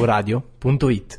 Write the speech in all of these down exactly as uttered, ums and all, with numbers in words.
v radio punto it.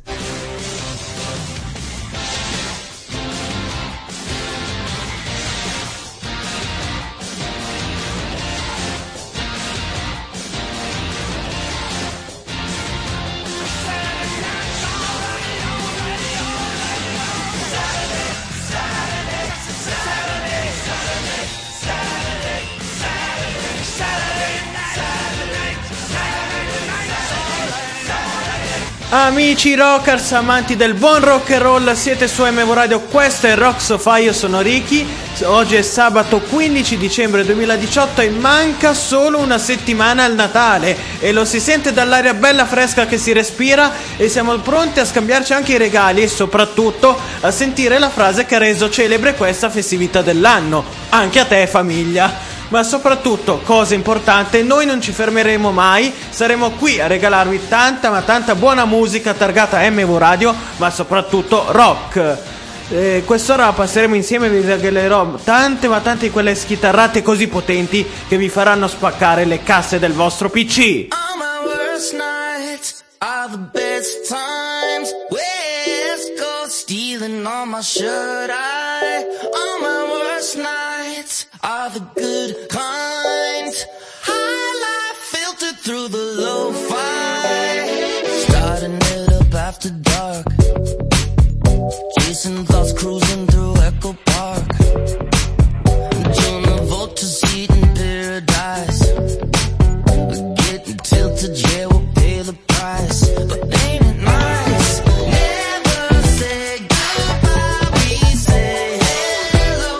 Amici rockers, amanti del buon rock and roll, siete su M V Radio, questo è Rock Sofa, io sono Ricky. Oggi è sabato quindici dicembre duemiladiciotto e manca solo una settimana al Natale e lo si sente dall'aria bella fresca che si respira, e siamo pronti a scambiarci anche i regali e soprattutto a sentire la frase che ha reso celebre questa festività dell'anno: anche a te famiglia. Ma soprattutto, cosa importante, noi non ci fermeremo mai, saremo qui a regalarvi tanta ma tanta buona musica targata M V Radio, ma soprattutto rock. Eh, quest'ora passeremo insieme e vi regalerò tante ma tante di quelle schitarrate così potenti che vi faranno spaccare le casse del vostro P C. All my worst nights are the best times. West Coast stealing on my shirt. I, all my worst nights are the good kind. High life filtered through the lo-fi. Starting it up after dark. Chasing thoughts, cruising through Echo Park. John Travolta seat in paradise. Getting tilted, yeah, we'll pay the price. But ain't it nice? Never say goodbye, we say hello.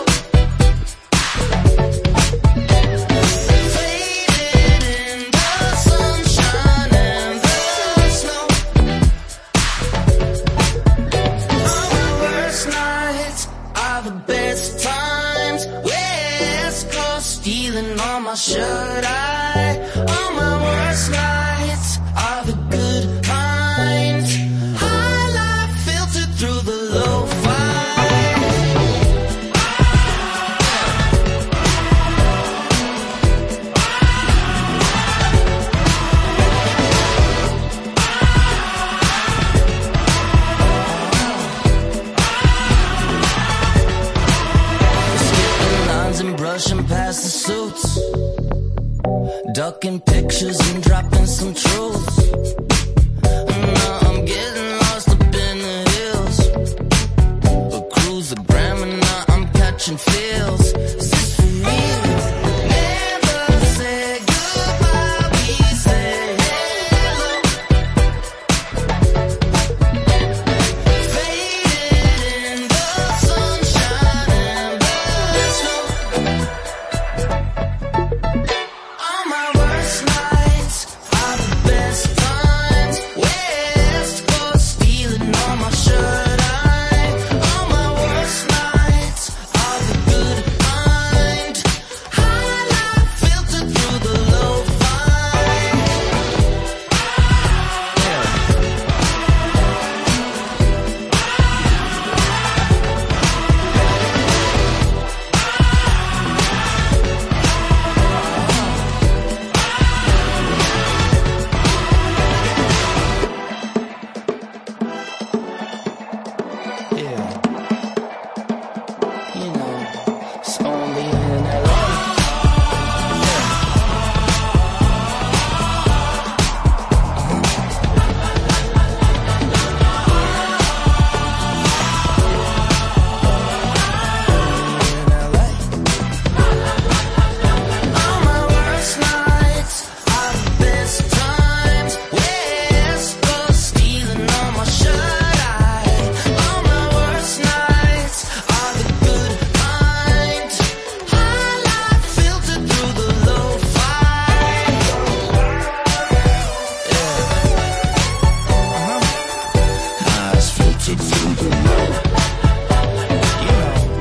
Faded in the sunshine and the snow. All my worst nights are the best times. West Coast stealing on my shirt. I, all my worst nights are the good kind. High life filtered through the lo-fi. Skipping lines and brushing past the suits. Ducking pictures and dropping some truths. Now I'm getting lost up in the hills. A cruise the gram and now I'm catching feels. Is this for real? Never say goodbye, we say hello. Faded in the sunshine and the snow. All my worst nights are the best times. West Coast stealing on my shirt. I, all my worst nights are the good kind. High life filtered through the lo-fi. Yeah, you know, it's only in L A. All my worst nights are the best times. West Coast stealing on my shirt. I, all my worst nights are the good kind. High life filtered through the lo-fi. Eyes filtered through the lo-fi. You know.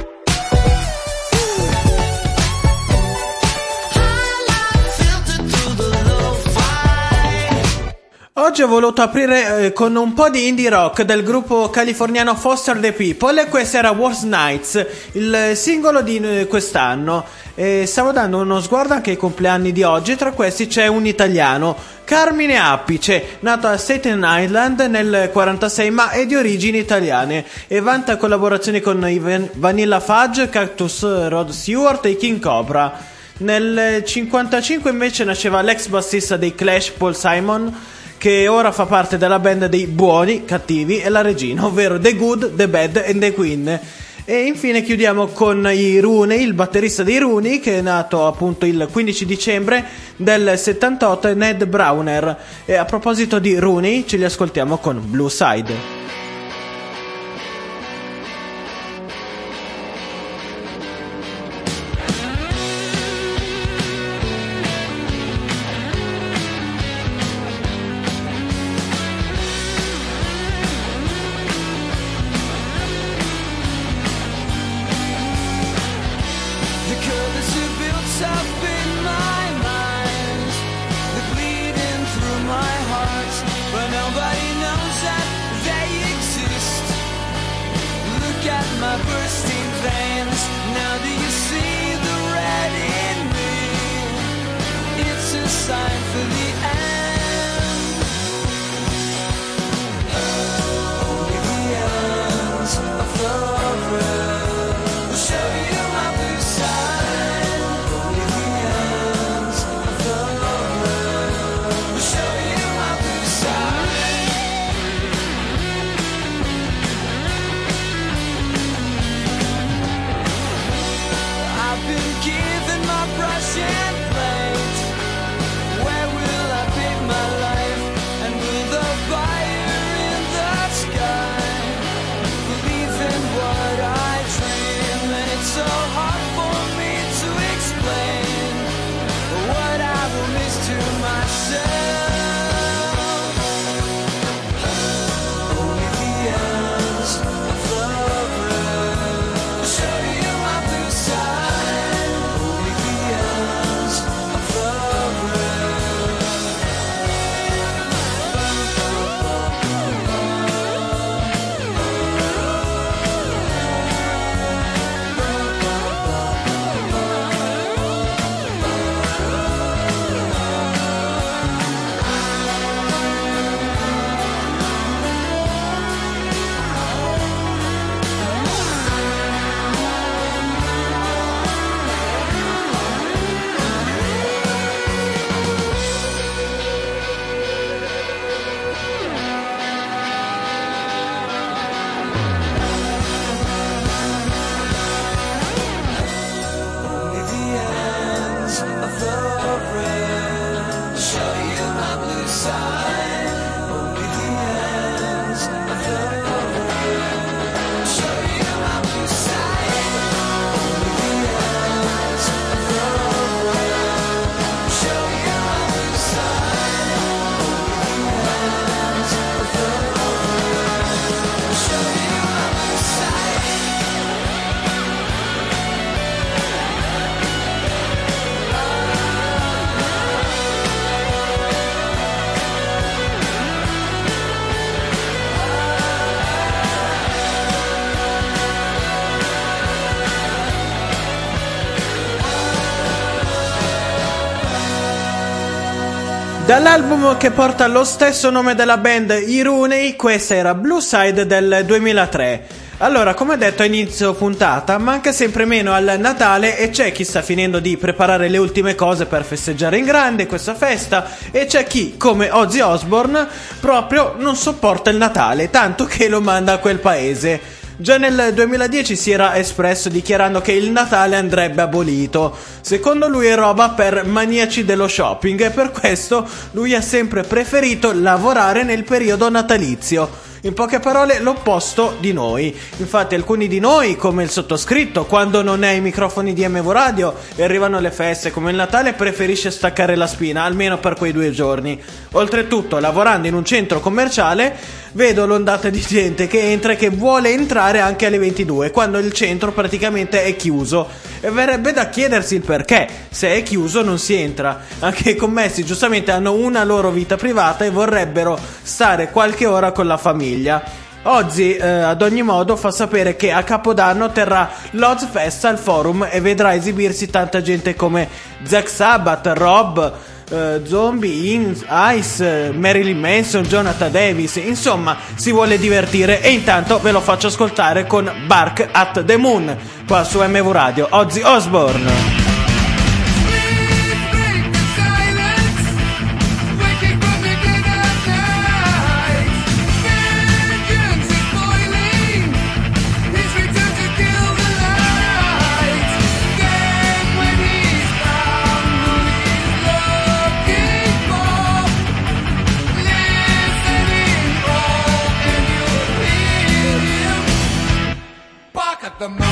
High life filtered through the lo-fi. Oggi ho voluto aprire eh, con un po' di indie rock del gruppo californiano Foster the People, e questo era Worst Nights, il singolo di eh, quest'anno. E stavo dando uno sguardo anche ai compleanni di oggi, tra questi c'è un italiano, Carmine Appice, nato a Staten Island nel quarantasei ma è di origini italiane e vanta collaborazioni con i Vanilla Fudge, Cactus, Rod Stewart e King Cobra. Nel cinquantacinque invece nasceva l'ex bassista dei Clash, Paul Simon, che ora fa parte della band dei Buoni, Cattivi e la Regina, ovvero The Good, The Bad and The Queen. E infine chiudiamo con i Rooney, il batterista dei Rooney, che è nato appunto il quindici dicembre del settantotto, e Ned Browner. E a proposito di Rooney, ce li ascoltiamo con Blue Side. Dall'album che porta lo stesso nome della band, i Rooney, questa era Blue Side del duemilatré. Allora, come detto a inizio puntata, manca sempre meno al Natale e c'è chi sta finendo di preparare le ultime cose per festeggiare in grande questa festa, e c'è chi, come Ozzy Osbourne, proprio non sopporta il Natale, tanto che lo manda a quel paese. Già nel duemiladieci si era espresso dichiarando che il Natale andrebbe abolito. Secondo lui è roba per maniaci dello shopping e per questo lui ha sempre preferito lavorare nel periodo natalizio. In poche parole, l'opposto di noi. Infatti alcuni di noi, come il sottoscritto, quando non è ai microfoni di M V Radio e arrivano le feste come il Natale, preferisce staccare la spina, almeno per quei due giorni. Oltretutto, lavorando in un centro commerciale, vedo l'ondata di gente che entra e che vuole entrare anche alle ventidue, quando il centro praticamente è chiuso. E verrebbe da chiedersi il perché. Se è chiuso non si entra. Anche i commessi giustamente hanno una loro vita privata e vorrebbero stare qualche ora con la famiglia. Ozzy eh, ad ogni modo fa sapere che a Capodanno terrà l'Oz Fest al Forum e vedrà esibirsi tanta gente come Zack Sabbath, Rob, uh, Zombie, In- Ice, Marilyn Manson, Jonathan Davis, insomma si vuole divertire e intanto ve lo faccio ascoltare con Bark at the Moon qua su M V Radio. Ozzy Osbourne. The moon.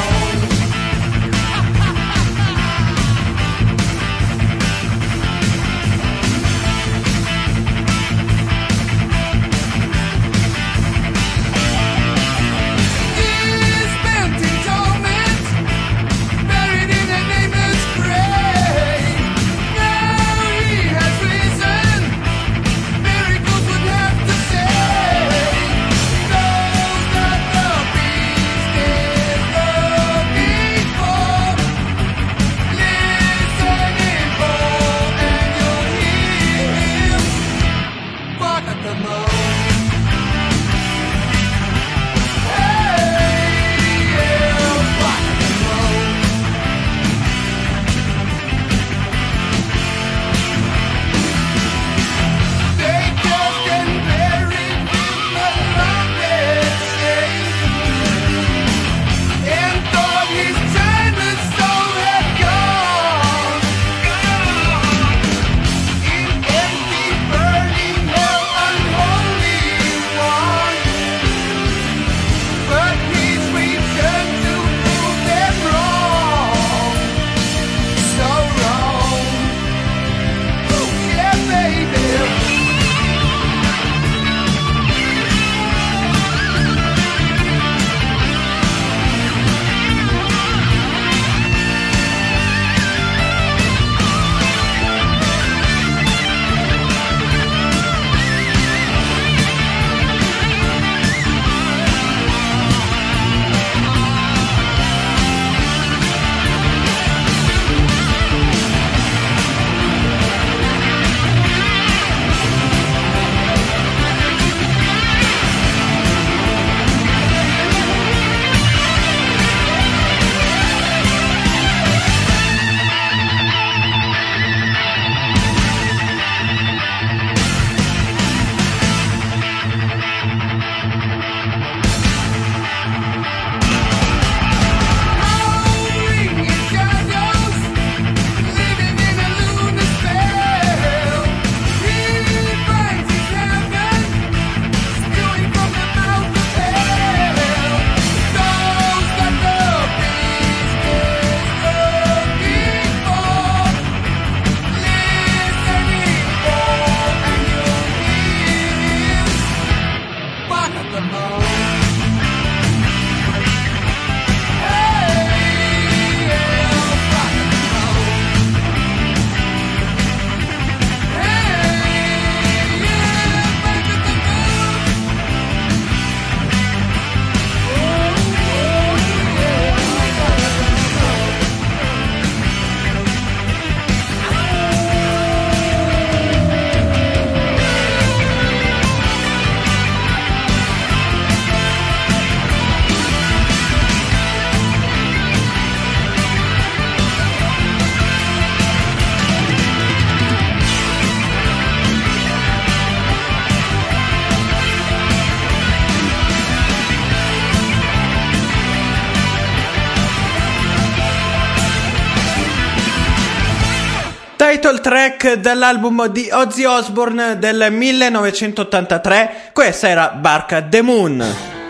Title track dall'album di Ozzy Osbourne del millenovecentottantatré, questa era Bark at the Moon.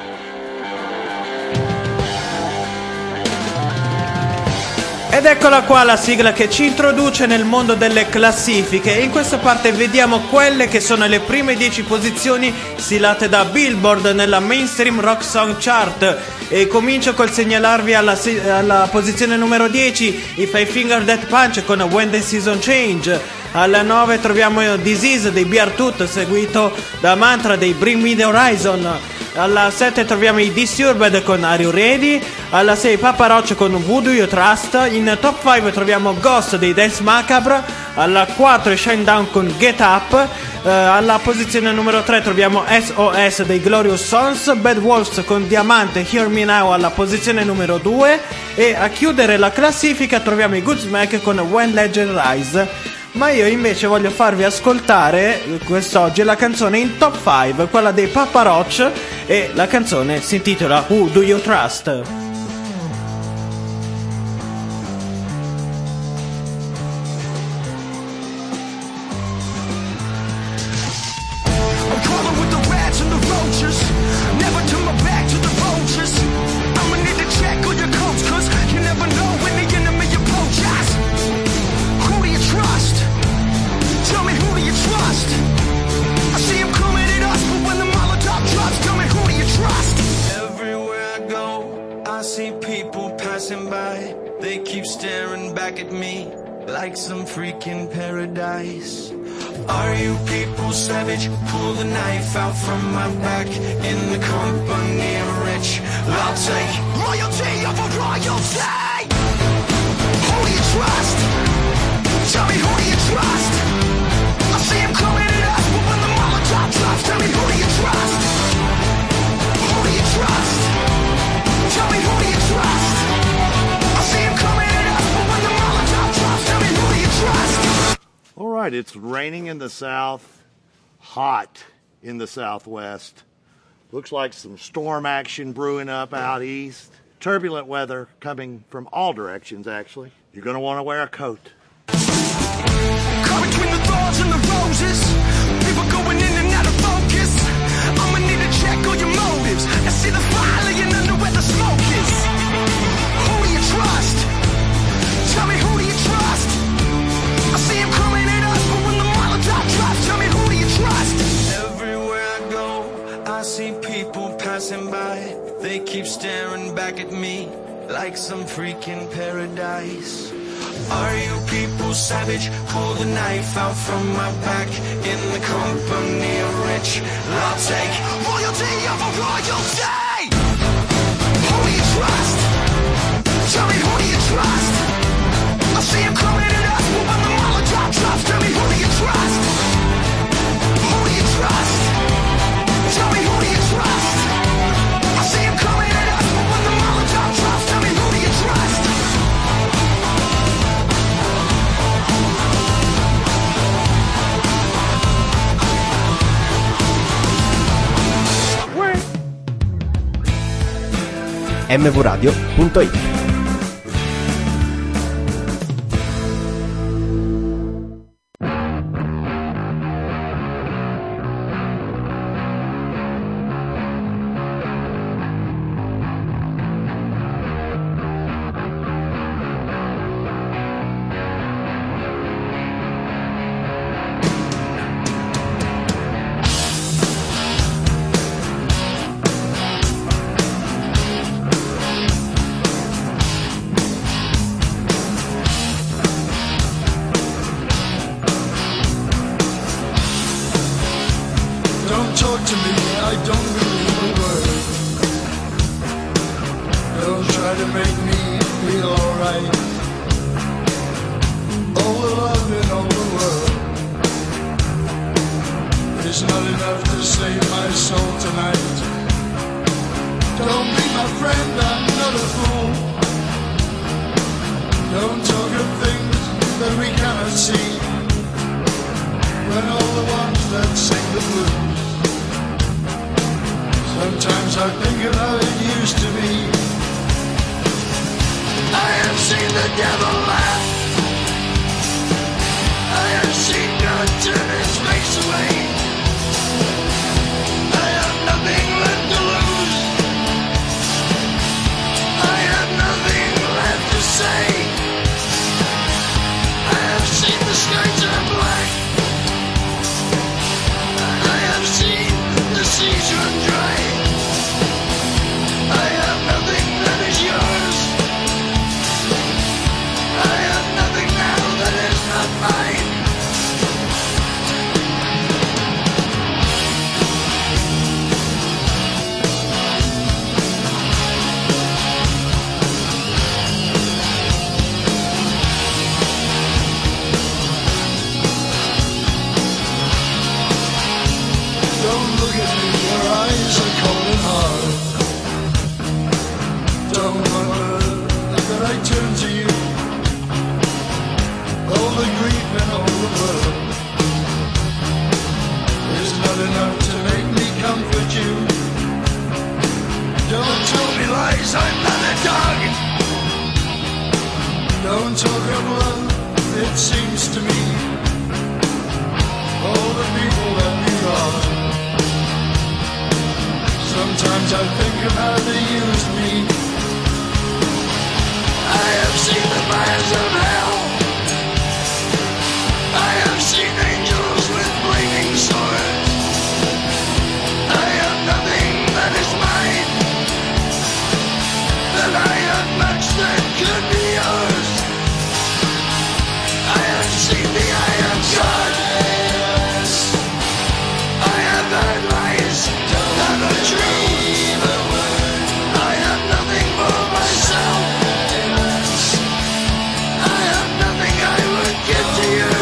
Ed eccola qua la sigla che ci introduce nel mondo delle classifiche. In questa parte vediamo quelle che sono le prime dieci posizioni stilate da Billboard nella Mainstream Rock Song Chart. E comincio col segnalarvi alla, alla posizione numero dieci i Five Finger Death Punch con When the Season Change. Alla nove troviamo Disease dei Bear Tooth, seguito da Mantra dei Bring Me the Horizon. Alla sette troviamo i Disturbed con Are You Ready? Alla sei Papa Roach con Who Do You Trust? In top cinque troviamo Ghost dei Dance Macabre. alla quattro è Shinedown con Get Up. Uh, alla posizione numero tre troviamo S O S dei Glorious Sons, Bad Wolves con Diamante, Hear Me Now alla posizione numero due, e a chiudere la classifica troviamo i Godsmack con When Legend Rise. Ma io invece voglio farvi ascoltare quest'oggi la canzone in top cinque, quella dei Papa Roach, e la canzone si intitola Who Do You Trust? Like some freaking paradise. Are you people savage? Pull the knife out from my back. In the company of rich, I'll take royalty over royalty. Who do you trust? Tell me, who do you trust? I see him coming at us, but when the Molotov drops, tell me, who do you trust? Who do you trust? Tell me, who do you trust? I see him coming at us, but when the Molotov drops, tell me, who do you trust? All right, it's raining in the south, hot in the southwest. Looks like some storm action brewing up out east. Turbulent weather coming from all directions, actually. You're going to want to wear a coat. Caught between the thorns and the roses. People going in and out of focus. I'ma need to check all your motives and see the fire laying under where the smoke is. Who do you trust? Tell me, who do you trust? I see him coming at us, but when the Molotov drops, tell me, who do you trust? Everywhere I go, I see people passing by. They keep staring back at me like some freaking paradise. Are you people savage? Pull the knife out from my back. In the company of rich, I'll take royalty over royalty. Who do you trust? Tell me, who do you trust? I see him coming at us, but when the Molotov drops, tell me, who do you trust? Who do you trust? Tell me, who do you trust? I see him coming at us, but when the Molotov drops, tell me, who do you trust? m v radio punto it. Don't talk of love, it seems to me. All the people that we lost. Sometimes I think of how they used me. I have seen the fires of hell. I have seen angels with flaming swords. I have nothing that is mine, but I have much that could be yours. I have seen the eye of God. I have heard lies that are true. I have nothing for myself. I have nothing I would give to you.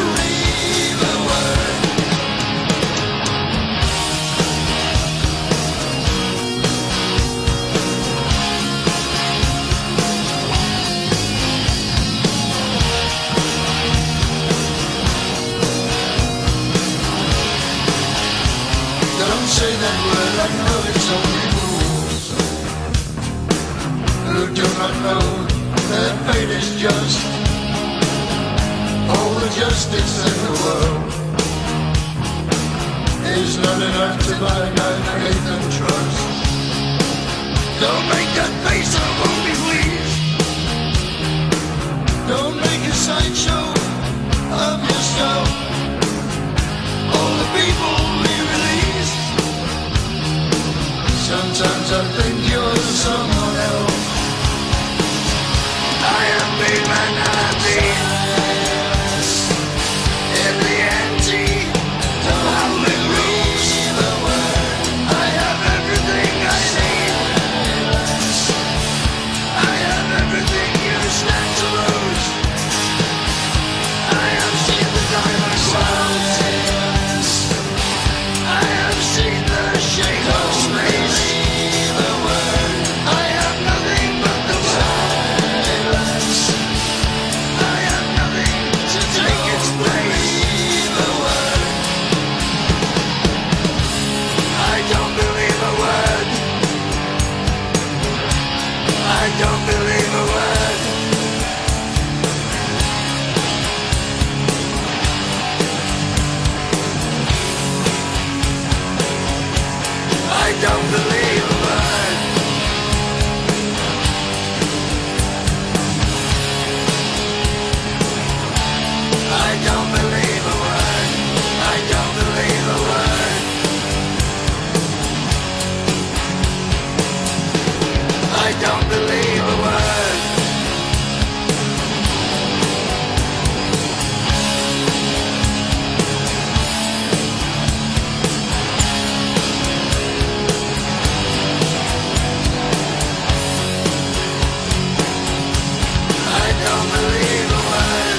Don't say that word, I know it's only fools who do not know that fate is just. All the justice in the world is not enough to buy my faith and trust. Don't make that face, I won't be pleased. Don't make a sideshow of yourself. All the people we release. Sometimes I think you're someone else. I have made my name in the anti-public rules. I have everything I need. I have everything you stand to lose. I have seen the diamond clouds. I have seen the shade of space. I have nothing but the silence. I have nothing to take its place. I don't believe a word. I don't believe a word. I don't believe a word. I don't believe a word. I don't believe a word. I don't believe a word. I don't believe a word.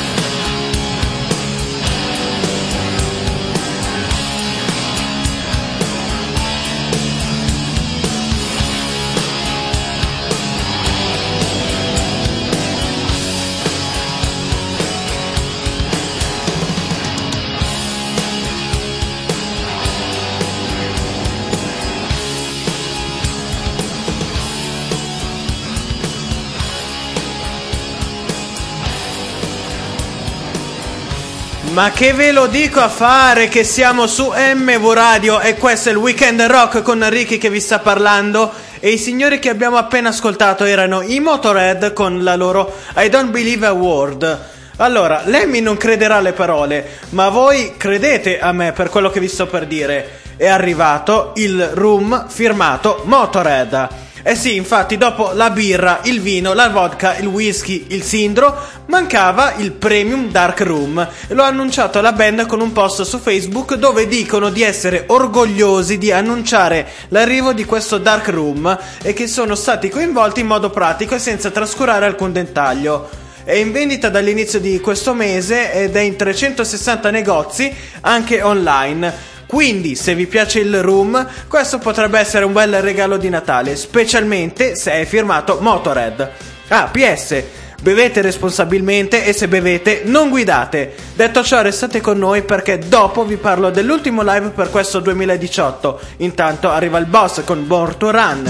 Ma che ve lo dico a fare che siamo su M V Radio e questo è il Weekend Rock con Ricky che vi sta parlando, e i signori che abbiamo appena ascoltato erano i Motorhead con la loro I Don't Believe a Word. Allora, Lemmy non crederà alle parole, ma voi credete a me per quello che vi sto per dire. È arrivato il rum firmato Motorhead. Eh sì, infatti dopo la birra, il vino, la vodka, il whisky, il sindro, mancava il Premium Dark Room. E l'ho annunciato alla band con un post su Facebook dove dicono di essere orgogliosi di annunciare l'arrivo di questo Dark Room e che sono stati coinvolti in modo pratico e senza trascurare alcun dettaglio. È in vendita dall'inizio di questo mese ed è in trecentosessanta negozi anche online. Quindi, se vi piace il rum, questo potrebbe essere un bel regalo di Natale, specialmente se è firmato Motorhead. Ah, P S, bevete responsabilmente e se bevete non guidate. Detto ciò, restate con noi perché dopo vi parlo dell'ultimo live per questo duemiladiciotto. Intanto arriva il boss con Born to Run.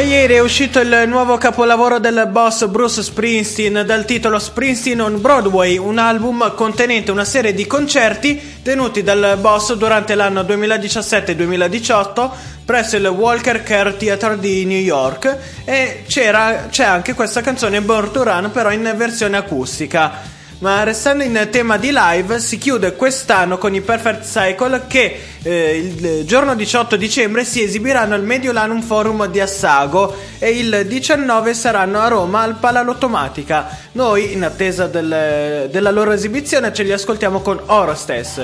E ieri è uscito il nuovo capolavoro del boss Bruce Springsteen dal titolo Springsteen on Broadway, un album contenente una serie di concerti tenuti dal boss durante l'anno duemiladiciassette duemiladiciotto presso il Walker Care Theatre di New York, e c'era, c'è anche questa canzone Born to Run, però in versione acustica. Ma restando in tema di live, si chiude quest'anno con i Perfect Cycle che eh, il giorno diciotto dicembre si esibiranno al Mediolanum Forum di Assago e il diciannove saranno a Roma al Palalottomatica. Noi, in attesa del, della loro esibizione, ce li ascoltiamo con Orostes.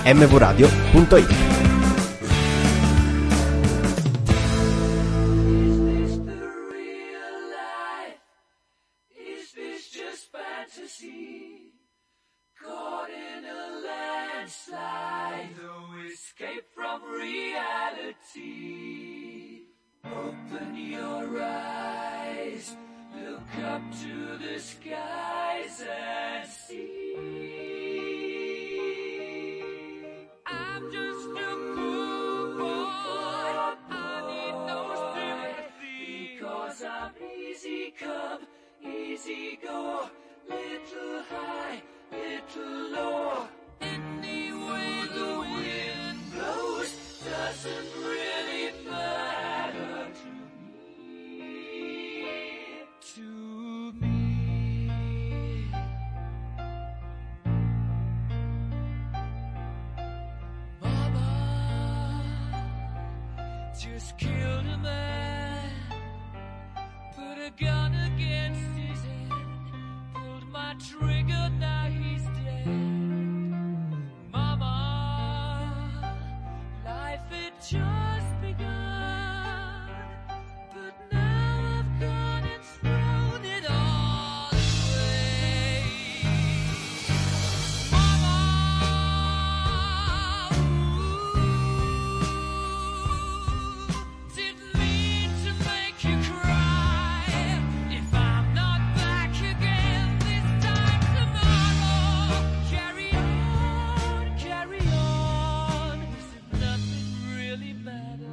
m v radio punto it. Open your eyes, look up to the skies and see. I'm just a poor boy, I need no sympathy, because I'm easy come, easy go, little high, little low. Any way the wind blows doesn't really matter to me, to me. Mama just killed a man, put a gun against his head, pulled my trigger, now he's dead. Mama, life had just begun, but now I've gone and thrown it all away. Mama, ooh, didn't mean to make you cry. If I'm not back again this time tomorrow, carry on, carry on, as if nothing really matters.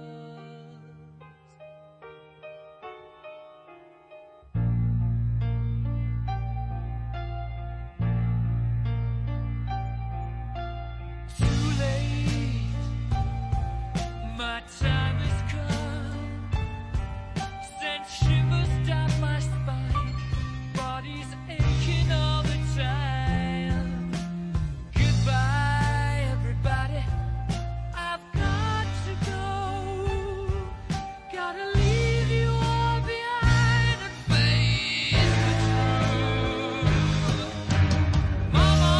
Too late, my time has come. Sent shivers down my spine, body's aching all the time. Goodbye, everybody, I've got to go. Gotta leave you all behind and face the truth. Mama,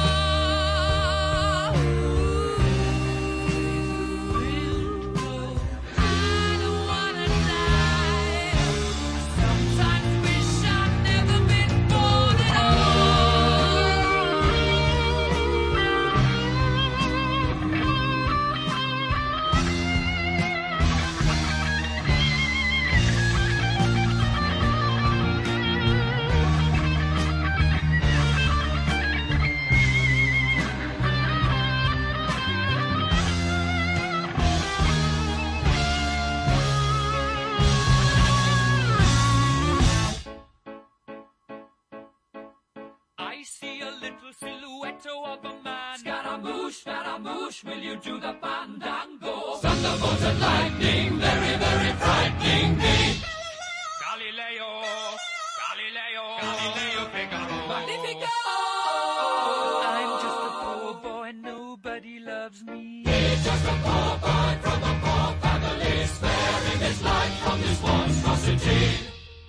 ooh, I don't wanna die. Sometimes wish I'd never been born at all. I see a little silhouette of a man. Scaramouche, Scaramouche, will you do the fandango? Thunderbolt and lightning, very, very frightening me. Galileo, Galileo, Galileo Figaro. Magnifico! I'm just a poor boy, nobody loves me. He's just a poor boy from a poor family, sparing his life from this monstrosity.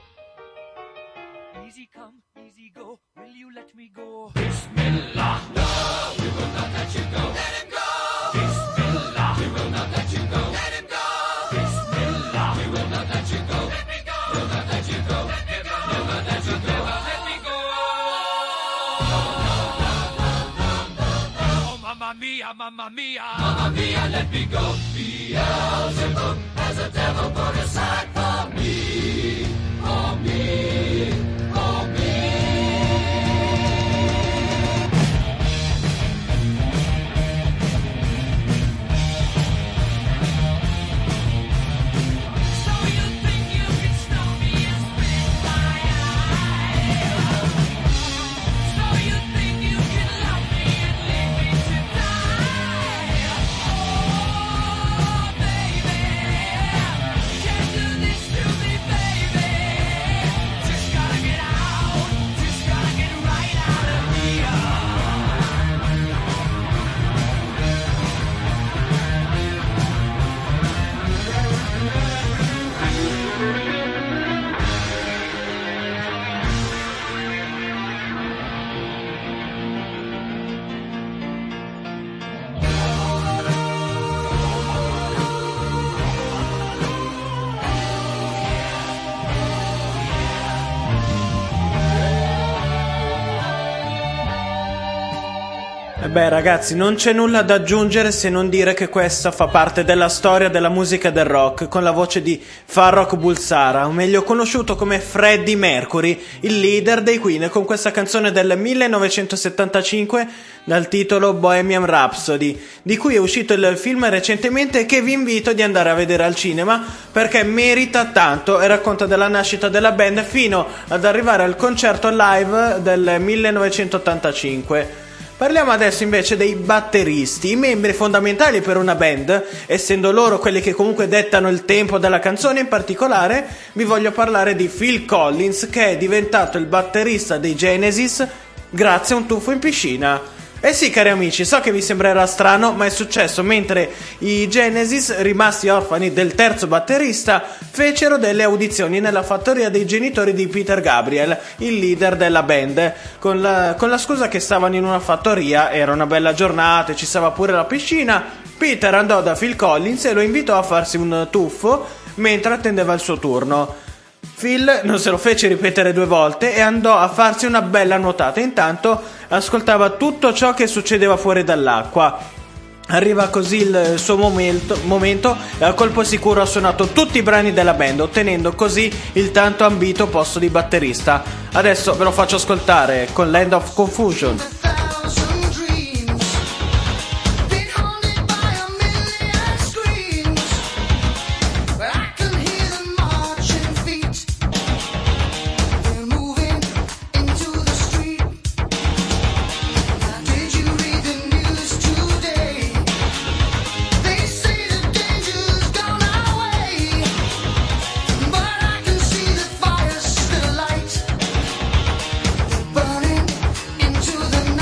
Easy come, easy go, will you let me go? Bismillah, no, we will not let you go. Let him go! Bismillah, we will not let you go. Let him go! Bismillah, we will not let you go. Let me go! We'll not let you go. Let me go! We'll not let you go. Let me go! Oh, mamma mia, mamma mia, mamma mia, let me go. Beelzebub has a devil put aside for me, for me, for me. So you think you can stop me and spit my eye? So you think you can love me and leave me to die? Oh, baby, Beh ragazzi, non c'è nulla da aggiungere se non dire che questa fa parte della storia della musica del rock, con la voce di Farrokh Bulsara, o meglio conosciuto come Freddie Mercury, il leader dei Queen, con questa canzone del millenovecentosettantacinque dal titolo Bohemian Rhapsody, di cui è uscito il film recentemente e che vi invito di andare a vedere al cinema perché merita tanto e racconta della nascita della band fino ad arrivare al concerto live del millenovecentottantacinque. Parliamo adesso invece dei batteristi, i membri fondamentali per una band, essendo loro quelli che comunque dettano il tempo della canzone. In particolare vi voglio parlare di Phil Collins, che è diventato il batterista dei Genesis grazie a un tuffo in piscina. Eh sì, cari amici, so che vi sembrerà strano, ma è successo mentre i Genesis, rimasti orfani del terzo batterista, fecero delle audizioni nella fattoria dei genitori di Peter Gabriel, il leader della band, con la, con la scusa che stavano in una fattoria, era una bella giornata e ci stava pure la piscina. Peter andò da Phil Collins e lo invitò a farsi un tuffo mentre attendeva il suo turno. Phil non se lo fece ripetere due volte e andò a farsi una bella nuotata. Intanto ascoltava tutto ciò che succedeva fuori dall'acqua. Arriva così il suo momento, momento e a colpo sicuro ha suonato tutti i brani della band, ottenendo così il tanto ambito posto di batterista. Adesso ve lo faccio ascoltare con Land of Confusion. Burning into the night.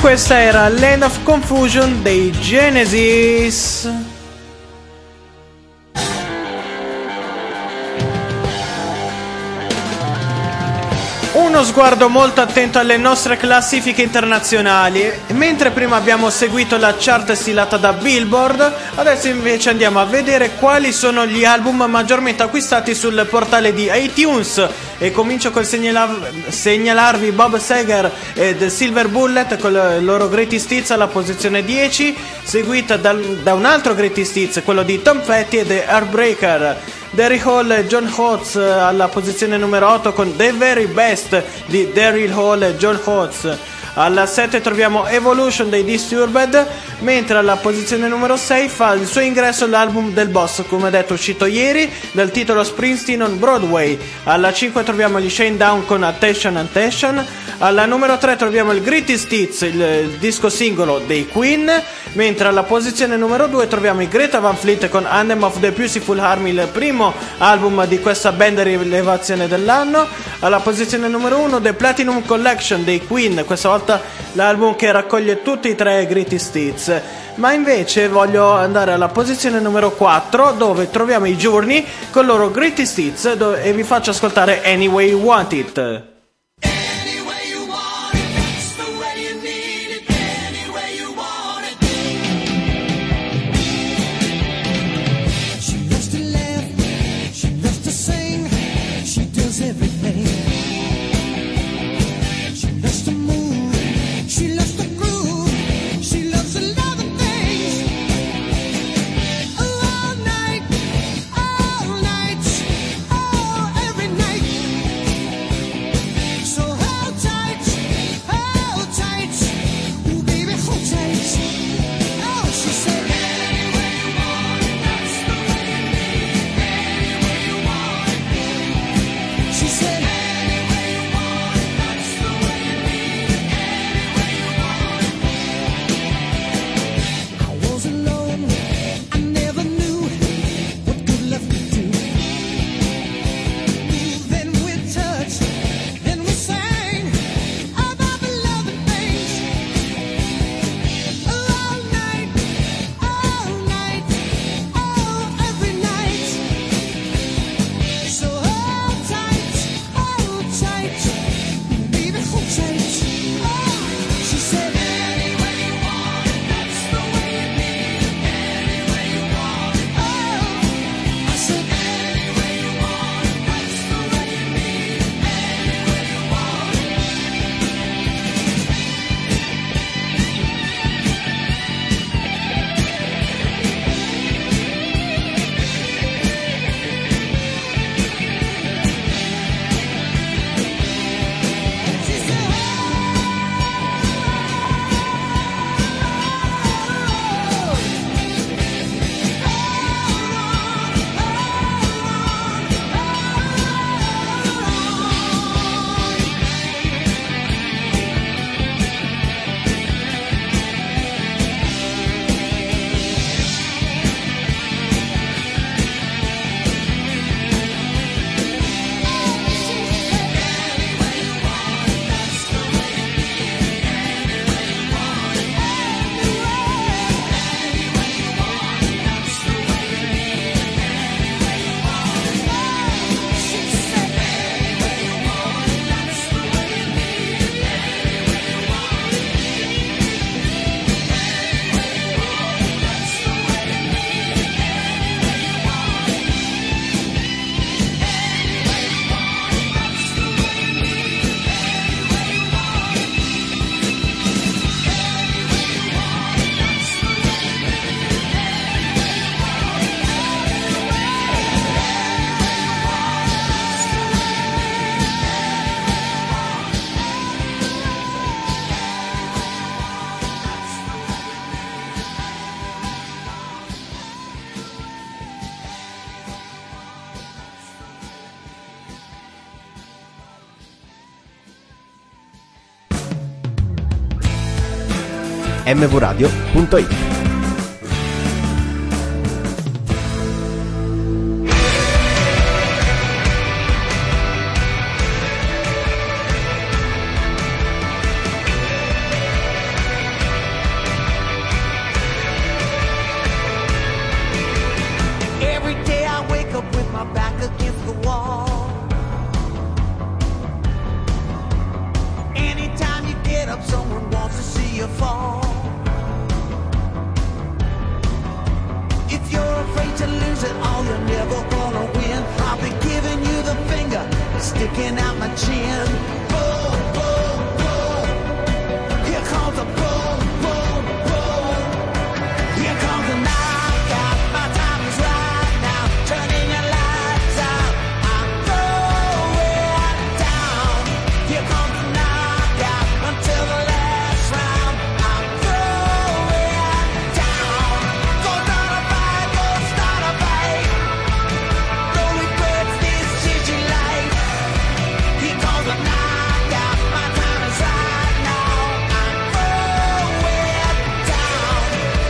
questa era Land of Confusion dei Genesis. Uno sguardo molto attento alle nostre classifiche internazionali. Mentre prima abbiamo seguito la chart stilata da Billboard, adesso invece andiamo a vedere quali sono gli album maggiormente acquistati sul portale di iTunes. E comincio col segnalar- segnalarvi Bob Seger e The Silver Bullet con il loro Greatest Hits alla posizione dieci, seguita dal, da un altro Greatest Hits, quello di Tom Petty e The Heartbreaker. Derry Hall e John Oates alla posizione numero otto con The Very Best di Derry Hall e John Oates. Alla sette troviamo Evolution dei Disturbed, mentre alla posizione numero sei fa il suo ingresso l'album del Boss, come detto uscito ieri, dal titolo Springsteen on Broadway. Alla cinque troviamo gli Shane Down con Attention Attention. Alla numero tre troviamo il Greatest Hits, il, il disco singolo dei Queen, mentre alla posizione numero due troviamo i Greta Van Fleet con Anthem of the Beautiful Army, il primo album di questa band rilevazione dell'anno. Alla posizione numero uno The Platinum Collection dei Queen, questa volta l'album che raccoglie tutti i tre Greatest Hits. Ma invece voglio andare alla posizione numero quattro, dove troviamo i Journey con il loro Greatest Hits, dove, e vi faccio ascoltare Any Way You Want It. m v radio punto it. sticking out my chin. Boom, boom, boom. Here comes a boom, boom, boom. Here comes a knockout. My time is right now. Turning your lights out. I'm going down. Here comes a knockout until the last round. I'm going down. Go start a fight, go start a fight. No regrets, this is your life. Here comes a knockout. My time is right now. I'm going down.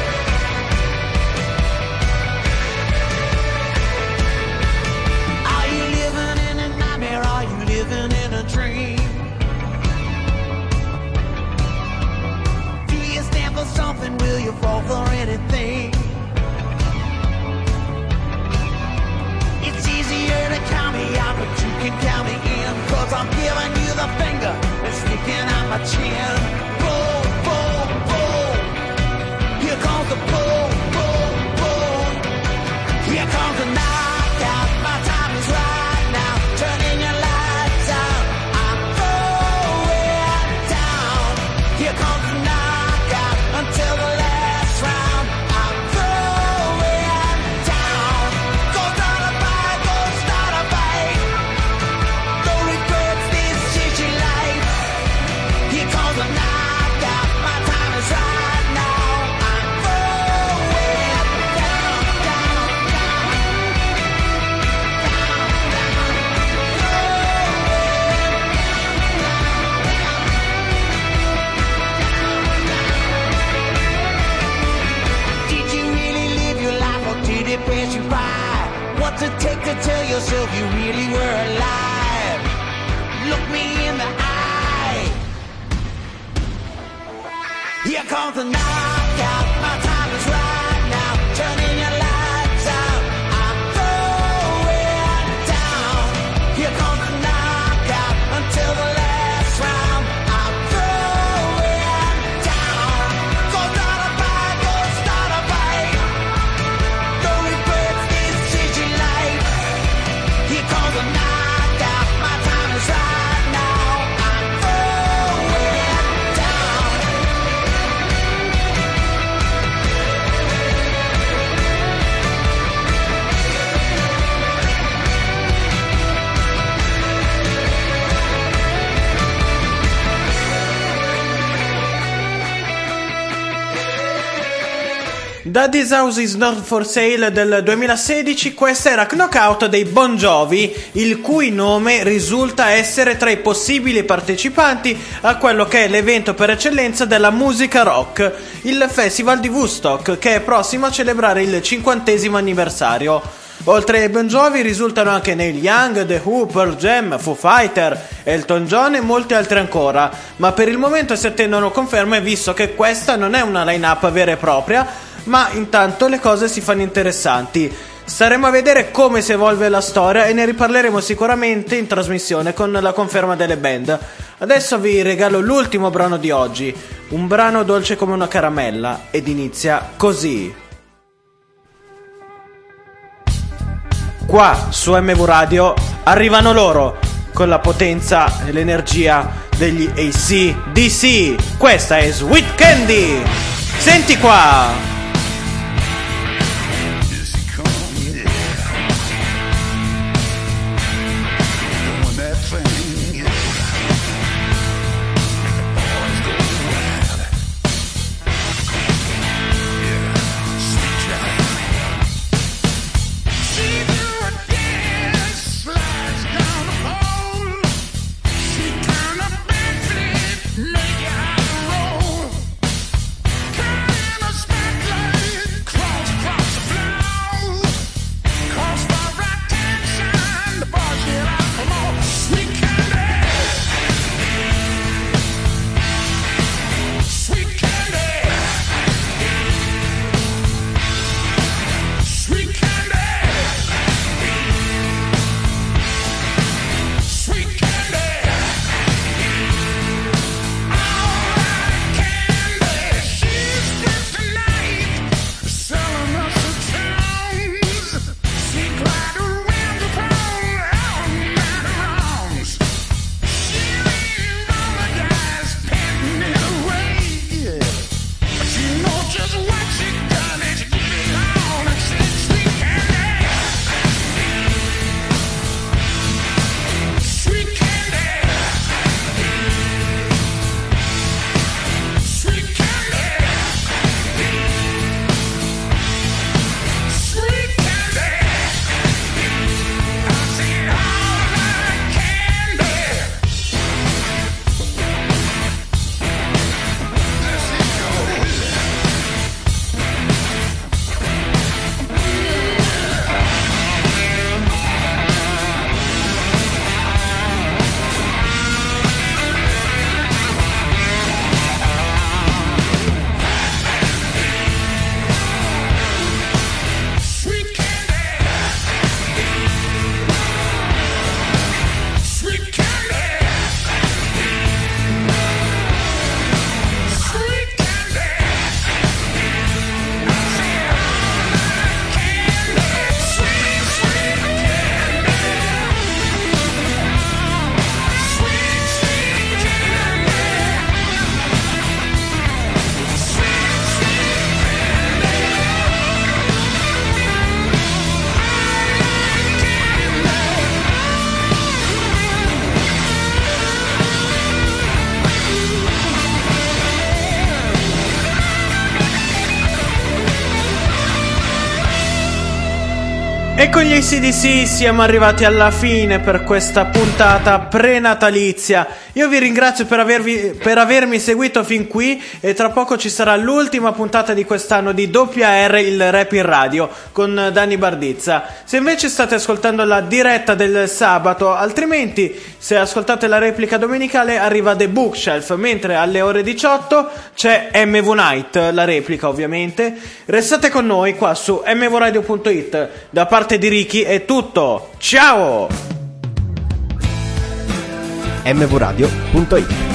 Are you living in a nightmare? Are you living in a dream? Do you stand for something? Will you fall for anything? It's easier to count me out, but you can count me in. Cause I'm giving you the finger and sticking out my chin. Boom, boom, boom. Here comes the boom, boom, boom. Here comes the knockout. My time is right now. Turning your lights out. I'm going down. Here comes the knockout until the last round. I'm going down. Go start a fight, go start a fight. No regrets, this is your life. Here comes the knockout. My time is right now. I'm going down, down, down. Did you really live your life or did it pass you by? What's it take to tell yourself you really were alive? Look me in the eye. Here comes the knockout. My time is right now. Turning your lights out. I'm going down. Here comes the knockout until the last round. I'm going down. Go start a fight, go start a fight. No regrets, this is your life. Here comes the knockout. My time is right now. I'm going down. Da This House Is Not For Sale del duemilasedici, questa era Knockout dei Bon Jovi, il cui nome risulta essere tra i possibili partecipanti a quello che è l'evento per eccellenza della musica rock, il Festival di Woodstock, che è prossimo a celebrare il cinquantesimo anniversario. Oltre ai Bon Jovi risultano anche Neil Young, The Who, Pearl Jam, Foo Fighter, Elton John e molti altri ancora, ma per il momento si attendono conferme visto che questa non è una line-up vera e propria, ma intanto le cose si fanno interessanti. Staremo a vedere come si evolve la storia e ne riparleremo sicuramente in trasmissione con la conferma delle band. Adesso vi regalo l'ultimo brano di oggi, un brano dolce come una caramella, ed inizia così. Qua su M V Radio arrivano loro con la potenza e l'energia degli A C D C. Questa è Sweet Candy. Senti qua. Make it roll. Come in a spectrum. E con gli A C D C siamo arrivati alla fine per questa puntata prenatalizia. Io vi ringrazio per, avervi, per avermi seguito fin qui e tra poco ci sarà l'ultima puntata di quest'anno di W A R, il rap in radio, con Dani Bardizza. Se invece state ascoltando la diretta del sabato, altrimenti se ascoltate la replica domenicale arriva The Bookshelf, mentre alle ore diciotto c'è M V Night, la replica ovviamente. Restate con noi qua su m v radio punto it. Da parte di Ricky è tutto, ciao! m v radio punto it